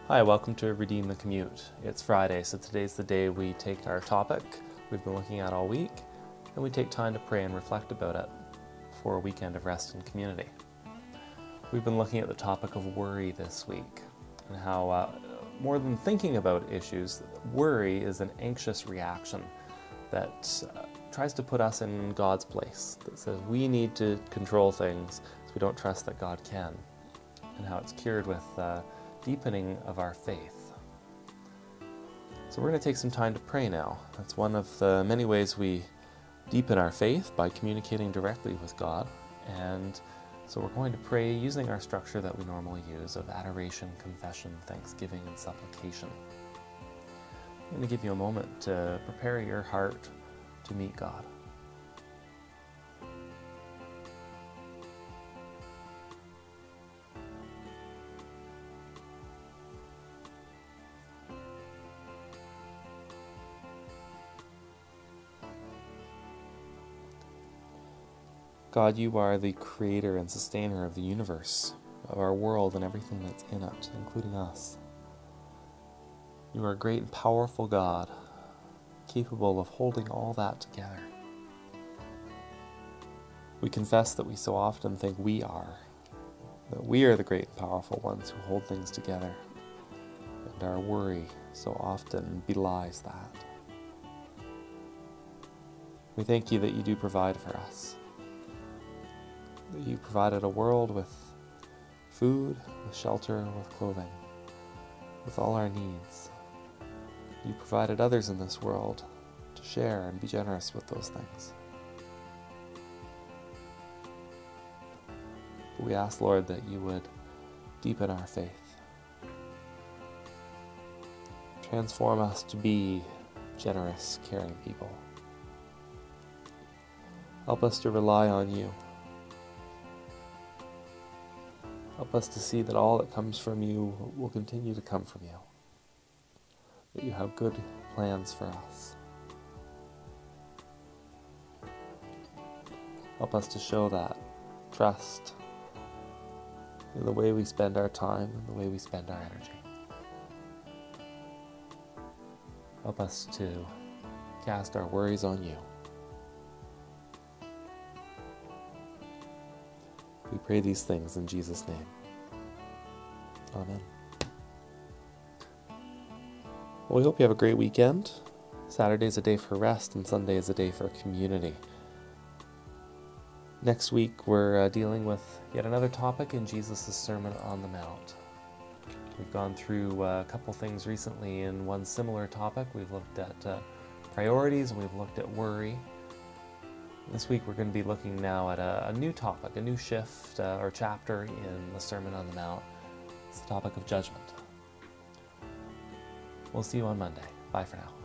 Hi, welcome to Redeem the Commute. It's Friday, so today's the day we take our topic we've been looking at all week, and we take time to pray and reflect about it for a weekend of rest and community. We've been looking at the topic of worry this week, and how more than thinking about issues, worry is an anxious reaction that tries to put us in God's place, that says we need to control things so we don't trust that God can, and how it's cured with deepening of our faith. So we're going to take some time to pray now. That's one of the many ways we deepen our faith, by communicating directly with God. And so we're going to pray using our structure that we normally use of adoration, confession, thanksgiving, and supplication. I'm going to give you a moment to prepare your heart to meet God. God, you are the creator and sustainer of the universe, of our world and everything that's in it, including us. You are a great and powerful God, capable of holding all that together. We confess that we so often think we are, that we are the great and powerful ones who hold things together, and our worry so often belies that. We thank you that you do provide for us, that you provided a world with food, with shelter, with clothing, with all our needs. You provided others in this world to share and be generous with those things. But we ask, Lord, that you would deepen our faith. Transform us to be generous, caring people. Help us to rely on you. Help us to see that all that comes from you will continue to come from you, that you have good plans for us. Help us to show that trust in the way we spend our time and the way we spend our energy. Help us to cast our worries on you. We pray these things in Jesus' name. Amen. Well, we hope you have a great weekend. Saturday's a day for rest, and Sunday is a day for community. Next week, we're dealing with yet another topic in Jesus' Sermon on the Mount. We've gone through a couple things recently in one similar topic. We've looked at priorities, and we've looked at worry. This week we're going to be looking now at a new topic, a new shift or chapter in the Sermon on the Mount. It's the topic of judgment. We'll see you on Monday. Bye for now.